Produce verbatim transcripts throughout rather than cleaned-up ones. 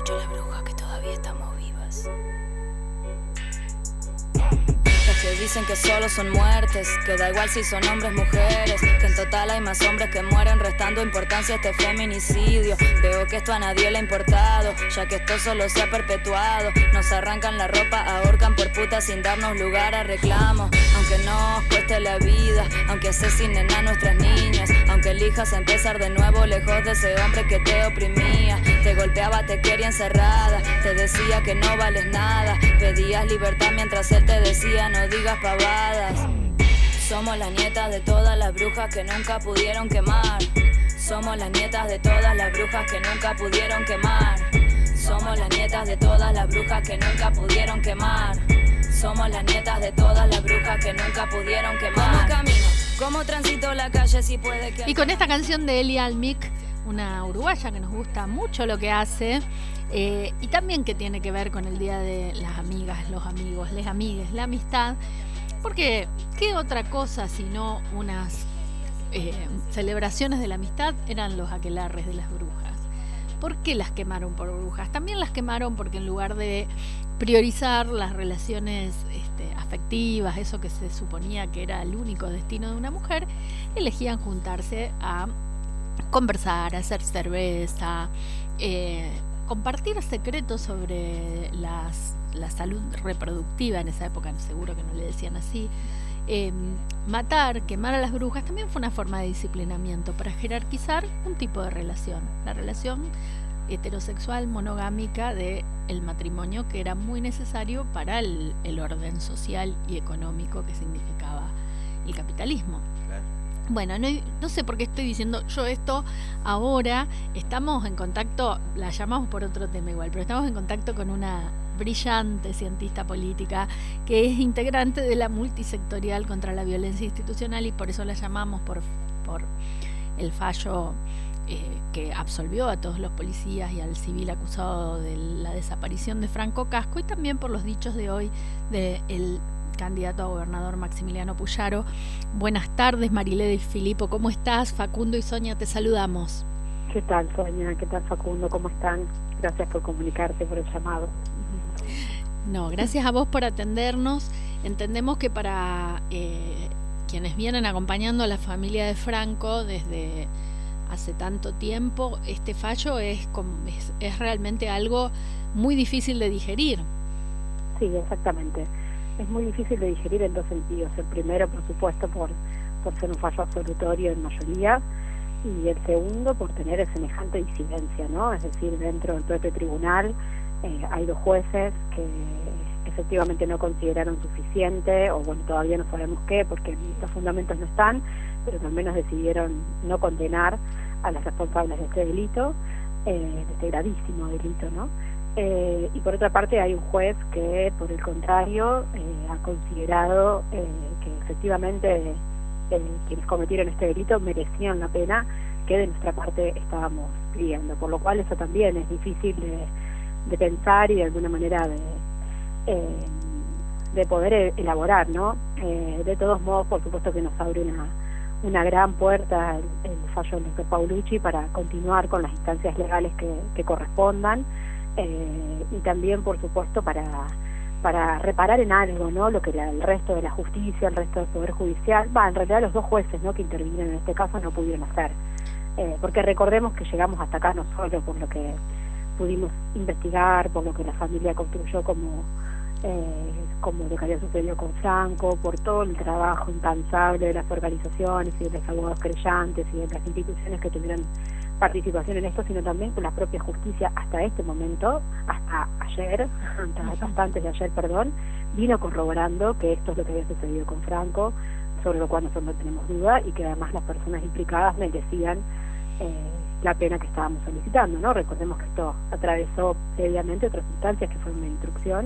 dicho las brujas que todavía estamos vivas. Que dicen que solo son muertes, que da igual si son hombres, mujeres, que en total hay más hombres que mueren, restando importancia a este feminicidio. Veo que esto a nadie le ha importado, ya que esto solo se ha perpetuado. Nos arrancan la ropa, ahorcan por puta sin darnos lugar a reclamo. Aunque nos cueste la vida, aunque asesinen a nuestras niñas, aunque elijas empezar de nuevo lejos de ese hombre que te oprimía. Te golpeaba, te quería encerrada, te decía que no vales nada, pedías libertad mientras él te decía no digas pavadas. Somos las nietas de todas las brujas que nunca pudieron quemar. Somos las nietas de todas las brujas que nunca pudieron quemar. Somos las nietas de todas las brujas que nunca pudieron quemar. Somos las nietas de todas las brujas que nunca pudieron quemar. ¿Cómo camino? ¿Cómo transito la calle si puede que... Y con esta canción de Eli Almic, una uruguaya que nos gusta mucho lo que hace, eh, y también que tiene que ver con el Día de las Amigas, los amigos, les amigues, la amistad, porque ¿qué otra cosa sino unas eh, celebraciones de la amistad eran los aquelarres de las brujas? ¿Por qué las quemaron por brujas? También las quemaron porque en lugar de priorizar las relaciones este, afectivas, eso que se suponía que era el único destino de una mujer, elegían juntarse a conversar, hacer cerveza, eh, compartir secretos sobre las, la salud reproductiva. En esa época seguro que no le decían así. Eh, matar, quemar a las brujas también fue una forma de disciplinamiento para jerarquizar un tipo de relación, la relación heterosexual monogámica del matrimonio, que era muy necesario para el, el orden social y económico que significaba el capitalismo. Claro. Bueno, no, no sé por qué estoy diciendo yo esto ahora. Estamos en contacto, la llamamos por otro tema igual, pero estamos en contacto con una brillante cientista política que es integrante de la multisectorial contra la violencia institucional, y por eso la llamamos por, por el fallo eh, que absolvió a todos los policías y al civil acusado de la desaparición de Franco Casco, y también por los dichos de hoy del candidato a gobernador Maximiliano Puyaro. Buenas tardes, Marileda y Filipo, ¿cómo estás? Facundo y Sonia, te saludamos. ¿Qué tal, Sonia? ¿Qué tal, Facundo? ¿Cómo están? Gracias por comunicarte, por el llamado. No, gracias a vos por atendernos. Entendemos que para eh, quienes vienen acompañando a la familia de Franco desde hace tanto tiempo, este fallo es, es, es realmente algo muy difícil de digerir. Sí, exactamente. Es muy difícil de digerir en dos sentidos. El primero, por supuesto, por, por ser un fallo absolutorio en mayoría, y el segundo, por tener semejante disidencia, ¿no? Es decir, dentro del propio tribunal eh, hay dos jueces que efectivamente no consideraron suficiente, o bueno, todavía no sabemos qué, porque los fundamentos no están, pero al menos decidieron no condenar a los responsables de este delito, eh, de este gravísimo delito, ¿no? Eh, y por otra parte hay un juez que, por el contrario, eh, ha considerado eh, que efectivamente eh, quienes cometieron este delito merecían la pena que de nuestra parte estábamos pidiendo, por lo cual eso también es difícil de, de pensar y de alguna manera de, eh, de poder elaborar, ¿no? Eh, de todos modos, por supuesto que nos abre una, una gran puerta el, el fallo del doctor Paulucci para continuar con las instancias legales que, que correspondan. Eh, y también, por supuesto, para, para reparar en algo, ¿no? Lo que la, el resto de la justicia, el resto del Poder Judicial, va, en realidad los dos jueces, ¿no?, que intervinieron en este caso no pudieron hacer. Eh, porque recordemos que llegamos hasta acá no solo por lo que pudimos investigar, por lo que la familia construyó como, eh, como lo que había sucedido con Franco, por todo el trabajo incansable de las organizaciones y de los abogados creyentes y de las instituciones que tuvieron participación en esto, sino también con la propia justicia hasta este momento, hasta ayer, hasta, hasta antes de ayer, perdón, vino corroborando que esto es lo que había sucedido con Franco, sobre lo cual nosotros no tenemos duda, y que además las personas implicadas merecían eh, la pena que estábamos solicitando, ¿no? Recordemos que esto atravesó previamente otras instancias, que fue una instrucción,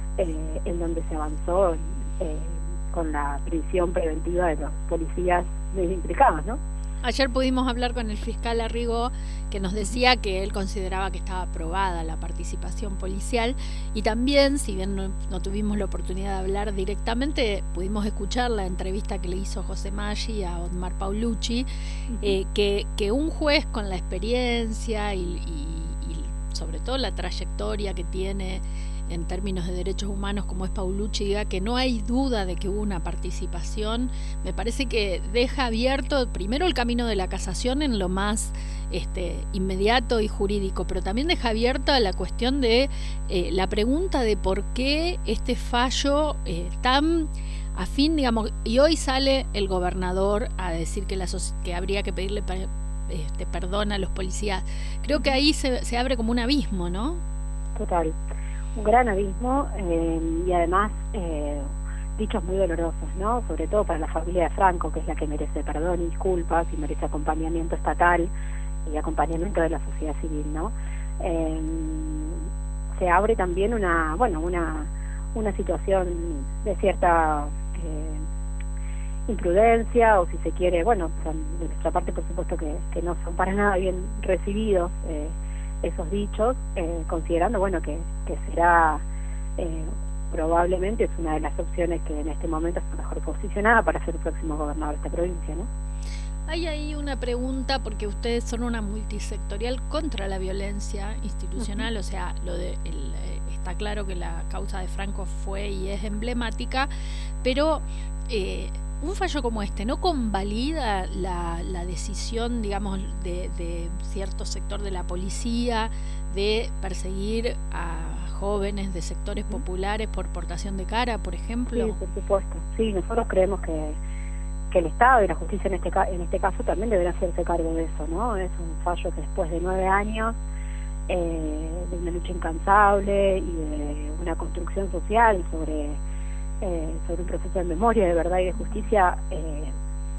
eh, en donde se avanzó eh, con la prisión preventiva de los policías implicados, ¿no? Ayer pudimos hablar con el fiscal Arrigó, que nos decía que él consideraba que estaba aprobada la participación policial, y también, si bien no, no tuvimos la oportunidad de hablar directamente, pudimos escuchar la entrevista que le hizo José Maggi a Otmar Paulucci, uh-huh. eh, que, que un juez con la experiencia y, y, y sobre todo la trayectoria que tiene en términos de derechos humanos como es Paulucci, diga que no hay duda de que hubo una participación, me parece que deja abierto primero el camino de la casación en lo más este, inmediato y jurídico, pero también deja abierta la cuestión de eh, la pregunta de por qué este fallo eh, tan afín, digamos, y hoy sale el gobernador a decir que, la, que habría que pedirle este, perdón a los policías. Creo que ahí se, se abre como un abismo, ¿no? Total. Un gran abismo eh, y además eh, dichos muy dolorosos, ¿no? Sobre todo para la familia de Franco, que es la que merece perdón y disculpas y merece acompañamiento estatal y acompañamiento de la sociedad civil, ¿no? Eh, se abre también una, bueno, una, una situación de cierta eh, imprudencia, o si se quiere, bueno, son, de nuestra parte por supuesto que, que no son para nada bien recibidos eh, esos dichos, eh, considerando bueno que, que será eh, probablemente es una de las opciones que en este momento está mejor posicionada para ser el próximo gobernador de esta provincia, ¿no? Hay ahí una pregunta, porque ustedes son una multisectorial contra la violencia institucional, uh-huh. o sea, lo de el, eh, está claro que la causa de Franco fue y es emblemática, pero eh, un fallo como este no convalida la, la decisión, digamos, de, de cierto sector de la policía de perseguir a jóvenes de sectores populares por portación de cara, por ejemplo. Sí, por supuesto. Sí, nosotros creemos que, que el Estado y la justicia en este, en este caso también deberán hacerse cargo de eso, ¿no? Es un fallo que después de nueve años eh, de una lucha incansable y de una construcción social sobre... Eh, sobre un proceso de memoria, de verdad y de justicia, eh,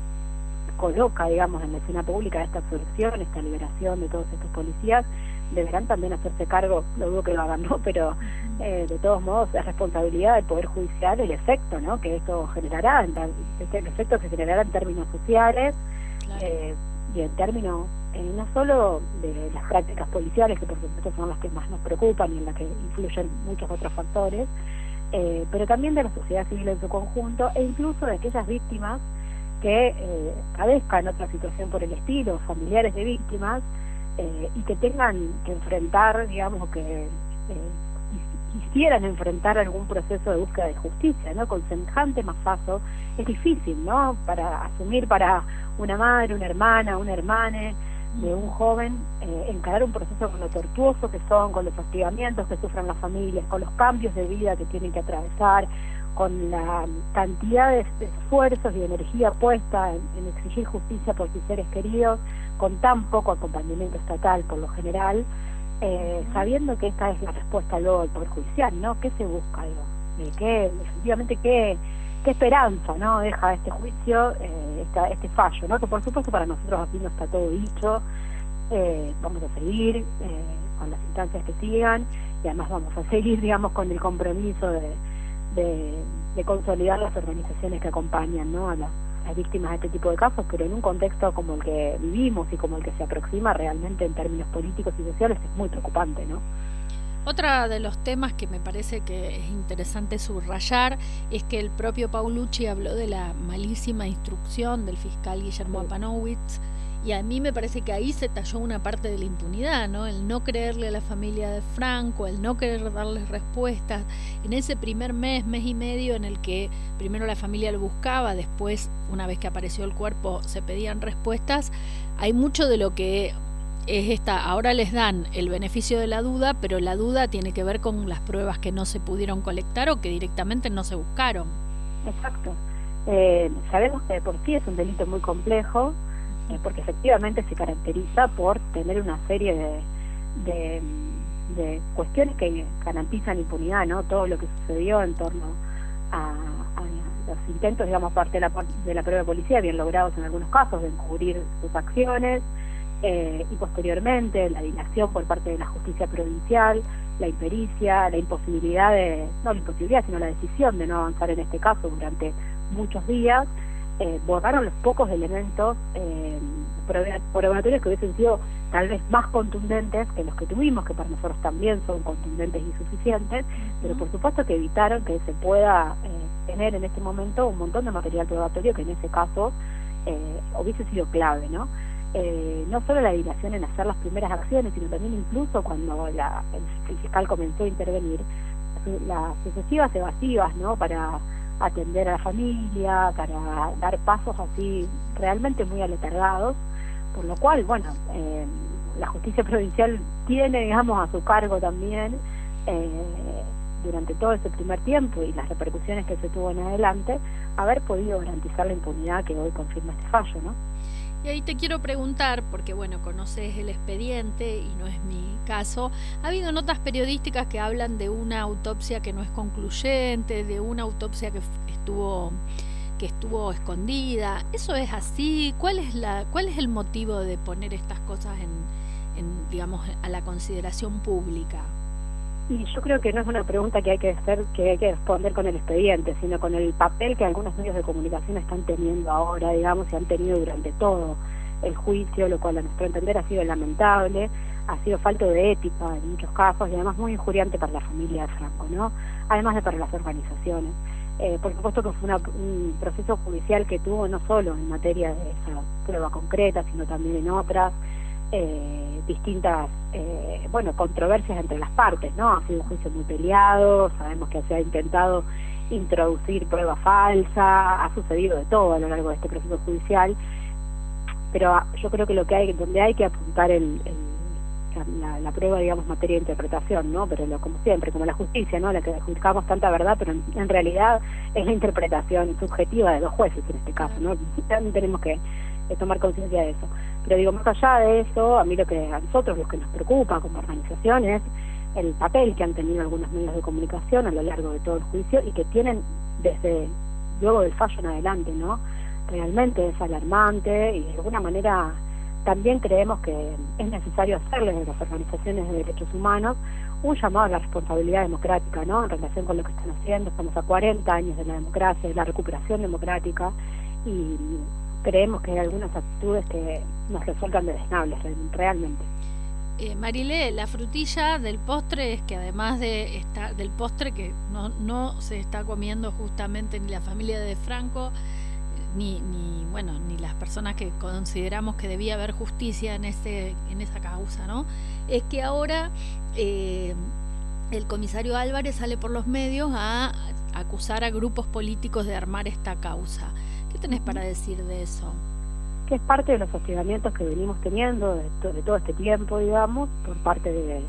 coloca, digamos, en la escena pública esta absolución, esta liberación de todos estos policías. Deberán también hacerse cargo, lo dudo que lo hagan, ¿no? Pero eh, de todos modos es responsabilidad del Poder Judicial el efecto, ¿no? Que esto generará, el efecto que generará en términos sociales, claro. eh, y en términos eh, no solo de las prácticas policiales, que por supuesto son las que más nos preocupan y en las que influyen muchos otros factores, Eh, pero también de la sociedad civil en su conjunto, e incluso de aquellas víctimas que eh, padezcan otra situación por el estilo, familiares de víctimas, eh, y que tengan que enfrentar, digamos, que eh, quisieran enfrentar algún proceso de búsqueda de justicia, ¿no? Con semejante masazo es difícil, ¿no? Para asumir para una madre, una hermana, una hermane de un joven, eh, encarar un proceso con lo tortuoso que son, con los hostigamientos que sufren las familias, con los cambios de vida que tienen que atravesar, con la cantidad de esfuerzos y de energía puesta en, en exigir justicia por sus seres queridos, con tan poco acompañamiento estatal por lo general, eh, sabiendo que esta es la respuesta luego del Poder Judicial, ¿no? ¿Qué se busca, digo? Eh, ¿qué, efectivamente, qué... qué esperanza, ¿no? Deja este juicio, eh, esta, este fallo, ¿no? Que por supuesto para nosotros aquí no está todo dicho, eh, vamos a seguir eh, con las instancias que sigan y además vamos a seguir, digamos, con el compromiso de, de, de consolidar las organizaciones que acompañan, ¿no? a las, las víctimas de este tipo de casos, pero en un contexto como el que vivimos y como el que se aproxima realmente en términos políticos y sociales es muy preocupante, ¿no? Otra de los temas que me parece que es interesante subrayar es que el propio Paulucci habló de la malísima instrucción del fiscal Guillermo Apanowitz, y a mí me parece que ahí se talló una parte de la impunidad, ¿no? El no creerle a la familia de Franco, el no querer darles respuestas. En ese primer mes, mes y medio en el que primero la familia lo buscaba, después, una vez que apareció el cuerpo, se pedían respuestas, hay mucho de lo que... es esta, ahora les dan el beneficio de la duda, pero la duda tiene que ver con las pruebas que no se pudieron colectar o que directamente no se buscaron. Exacto. Eh, sabemos que de por sí es un delito muy complejo, eh, porque efectivamente se caracteriza por tener una serie de, de, de cuestiones que garantizan impunidad, ¿no? Todo lo que sucedió en torno a, a los intentos, digamos, parte de la, de la prueba de policía, bien logrados en algunos casos, de encubrir sus acciones, Eh, y posteriormente la dilación por parte de la justicia provincial, la impericia, la imposibilidad de, no la imposibilidad, sino la decisión de no avanzar en este caso durante muchos días, eh, borraron los pocos elementos eh, probatorios que hubiesen sido tal vez más contundentes que los que tuvimos, que para nosotros también son contundentes y suficientes, pero por supuesto que evitaron que se pueda eh, tener en este momento un montón de material probatorio que en ese caso eh, hubiese sido clave, ¿no? eh, no solo la dilación en hacer las primeras acciones, sino también incluso cuando la, el, el fiscal comenzó a intervenir, las sucesivas evasivas, ¿no?, para atender a la familia, para dar pasos así realmente muy aletargados, por lo cual, bueno, eh, la justicia provincial tiene, digamos, a su cargo también, eh, durante todo ese primer tiempo y las repercusiones que se tuvo en adelante, haber podido garantizar la impunidad que hoy confirma este fallo, ¿no? Y ahí te quiero preguntar, porque bueno, conoces el expediente y no es mi caso, ha habido notas periodísticas que hablan de una autopsia que no es concluyente, de una autopsia que estuvo que estuvo escondida. ¿Eso es así? ¿Cuál es la cuál es el motivo de poner estas cosas en, en digamos, a la consideración pública? Y yo creo que no es una pregunta que hay que hacer, que hay que responder con el expediente, sino con el papel que algunos medios de comunicación están teniendo ahora, digamos, y han tenido durante todo el juicio, lo cual a nuestro entender ha sido lamentable, ha sido falto de ética en muchos casos y además muy injuriante para la familia de Franco, ¿no? Además de para las organizaciones. Eh, por supuesto que fue una, un proceso judicial que tuvo no solo en materia de esa prueba concreta, sino también en otras, Eh, distintas eh, bueno, controversias entre las partes, ¿no? Ha sido un juicio muy peleado, sabemos que se ha intentado introducir prueba falsa, ha sucedido de todo a lo largo de este proceso judicial, pero yo creo que lo que hay, donde hay que apuntar el, el, la, la prueba, digamos, materia de interpretación, ¿no? Pero lo, como siempre, como la justicia, ¿no?, la que adjudicamos tanta verdad, pero en, en realidad es la interpretación subjetiva de los jueces en este caso, ¿no? También tenemos que eh, tomar conciencia de eso. Pero digo, más allá de eso, a mí lo que a nosotros, lo que nos preocupa como organización es el papel que han tenido algunos medios de comunicación a lo largo de todo el juicio y que tienen desde luego del fallo en adelante, ¿no? Realmente es alarmante y de alguna manera también creemos que es necesario hacerles a las organizaciones de derechos humanos un llamado a la responsabilidad democrática, ¿no?, en relación con lo que están haciendo. Estamos a cuarenta años de la democracia, de la recuperación democrática, y creemos que hay algunas actitudes que nos resultan deleznables realmente. Eh, Marilé, la frutilla del postre es que además de esta, del postre que no, no se está comiendo justamente ni la familia de Franco, ni, ni bueno ni las personas que consideramos que debía haber justicia en ese en esa causa, ¿no?, es que ahora eh, el comisario Álvarez sale por los medios a acusar a grupos políticos de armar esta causa. ¿Qué tenés para decir de eso? Que es parte de los hostigamientos que venimos teniendo de, to de todo este tiempo, digamos, por parte de,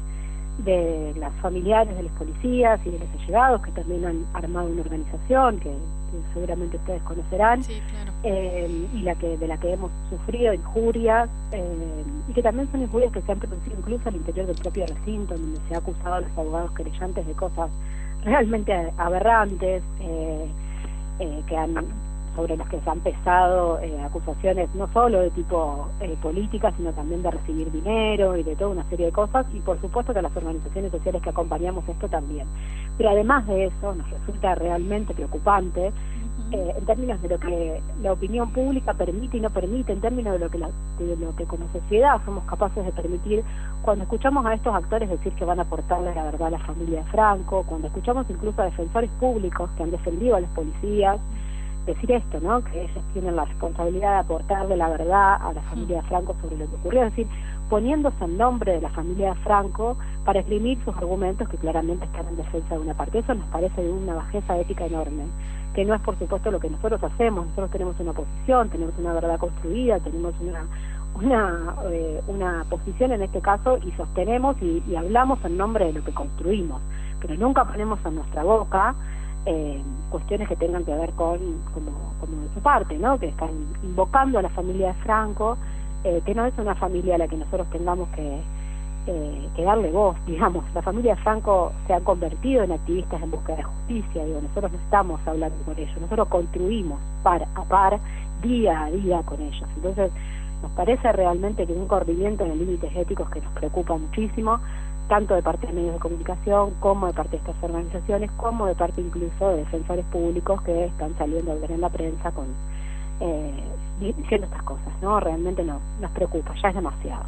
de las familiares de los policías y de los allegados, que también han armado una organización que, que seguramente ustedes conocerán, sí, claro. eh, y la que de la que hemos sufrido injurias, eh, y que también son injurias que se han producido incluso al interior del propio recinto, donde se ha acusado a los abogados querellantes de cosas realmente aberrantes, eh, eh, que han sobre las que se han pesado eh, acusaciones no solo de tipo eh, política, sino también de recibir dinero y de toda una serie de cosas, y por supuesto que las organizaciones sociales que acompañamos esto también. Pero además de eso, nos resulta realmente preocupante eh, en términos de lo que la opinión pública permite y no permite, en términos de lo que, la, de lo que como sociedad somos capaces de permitir, cuando escuchamos a estos actores decir que van a aportarle la verdad a la familia de Franco, cuando escuchamos incluso a defensores públicos que han defendido a los policías, decir esto, ¿no?, que ellos tienen la responsabilidad de aportarle la verdad a la familia de Franco sobre lo que ocurrió, es decir, poniéndose en nombre de la familia de Franco para esgrimir sus argumentos que claramente están en defensa de una parte. Eso nos parece de una bajeza ética enorme, que no es por supuesto lo que nosotros hacemos. Nosotros tenemos una posición, tenemos una verdad construida, tenemos una una eh, una posición en este caso, y sostenemos y, y hablamos en nombre de lo que construimos, pero nunca ponemos en nuestra boca Eh, cuestiones que tengan que ver con, como, como de su parte, ¿no?, que están invocando a la familia de Franco, eh, que no es una familia a la que nosotros tengamos que, eh, que darle voz, digamos. La familia de Franco se ha convertido en activistas en busca de justicia, digo, nosotros no estamos hablando con ellos, nosotros construimos par a par, día a día con ellos. Entonces, nos parece realmente que un corrimiento en los límites éticos que nos preocupa muchísimo, tanto de parte de medios de comunicación, como de parte de estas organizaciones, como de parte incluso de defensores públicos que están saliendo a hablar en la prensa con eh, diciendo estas cosas, ¿no? Realmente no, nos preocupa, ya es demasiado.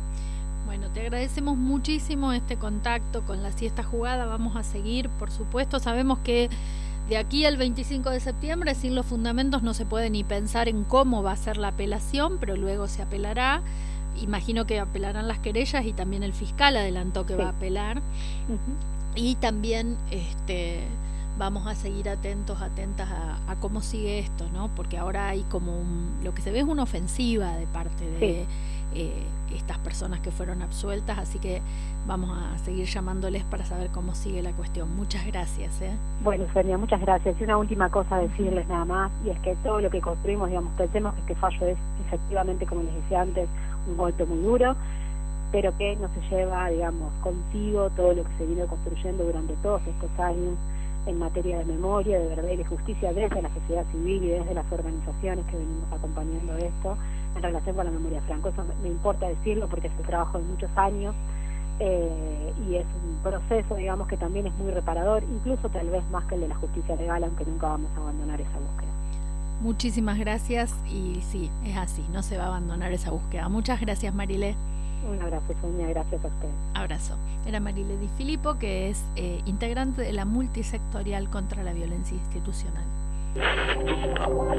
Bueno, te agradecemos muchísimo este contacto con La Siesta Jugada, vamos a seguir, por supuesto, sabemos que de aquí al veinticinco de septiembre, sin los fundamentos no se puede ni pensar en cómo va a ser la apelación, pero luego se apelará. Imagino que apelarán las querellas y también el fiscal adelantó que sí. va a apelar. Uh-huh. Y también este, vamos a seguir atentos, atentas a, a cómo sigue esto, ¿no? Porque ahora hay como un, lo que se ve es una ofensiva de parte de sí. eh, estas personas que fueron absueltas, así que vamos a seguir llamándoles para saber cómo sigue la cuestión. Muchas gracias. ¿eh? Bueno, Sonia, muchas gracias. Y una última cosa a decirles nada más, y es que todo lo que construimos, digamos, pensemos que este fallo es efectivamente, como les decía antes, un golpe muy duro, pero que no se lleva, digamos, consigo todo lo que se vino construyendo durante todos estos años en materia de memoria, de verdad y de justicia desde la sociedad civil y desde las organizaciones que venimos acompañando esto en relación con la memoria Franco. Eso me importa decirlo porque es un trabajo de muchos años eh, y es un proceso, digamos, que también es muy reparador, incluso tal vez más que el de la justicia legal, aunque nunca vamos a abandonar esa búsqueda. Muchísimas gracias y sí, es así, no se va a abandonar esa búsqueda. Muchas gracias, Marilé. Un abrazo, Sonia, gracias a usted. Abrazo. Era Marilé Di Filippo, que es eh, integrante de la multisectorial contra la violencia institucional.